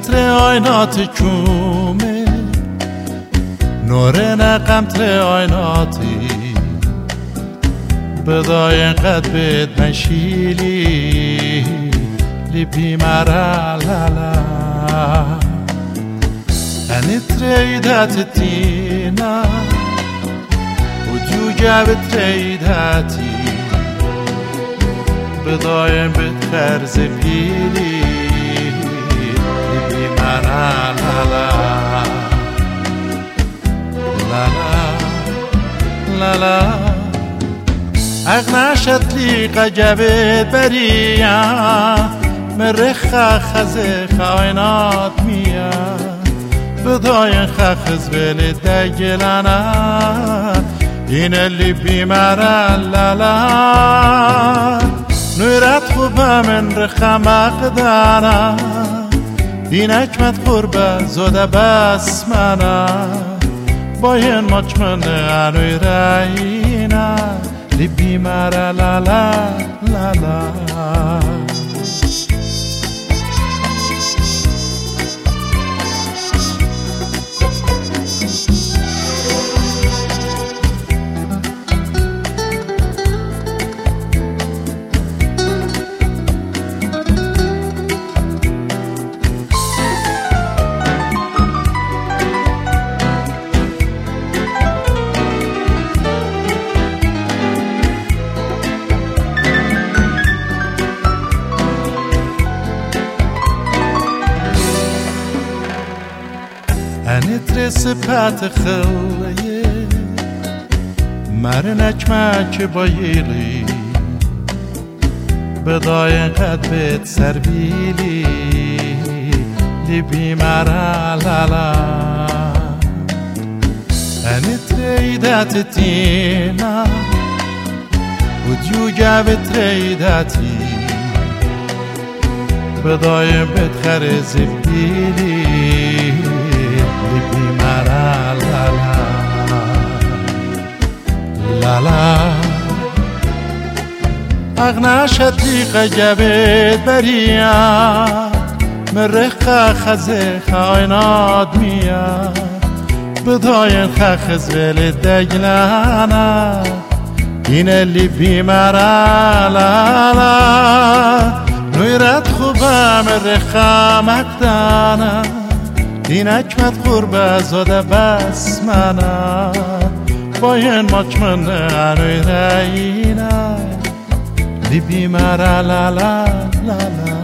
tre oynati çume نور نقمت آیناتی بدای قد بد مشیلی لبی مرا لالا أني تريدات تينا وديو جابت تريداتي بدايم بتخرز بيلي لبي مرا لالا لالا اغناشت لي قجبت بريا مرخ خزخ عينات ميا بداين خخز بلي دجلنا این اللي بمرا لالا نورات خوبا من رخم اقدانا این اکمت قربه زوده بس منا باین مچمنه انوی راینا لبی مرا لالا لالا أني ترسبات خليه مرنك ماك بايلي بداين قد بيت سربيلي لبي مرا لالا أني تريدات تينا وديو جابت تريداتي بداين بيت خرز بيلي لبي مرا لالا لالا اغناشت لي قجبت بريا مرخ خزخ عينات ميا بداين خخز بلي دجلانا این اللي بمرا لالا نويرات خوبا مرخ مقدانا این اکمت قربه زاده بس منا باین مچمنه انوی راینا لبی مرا لالا لالا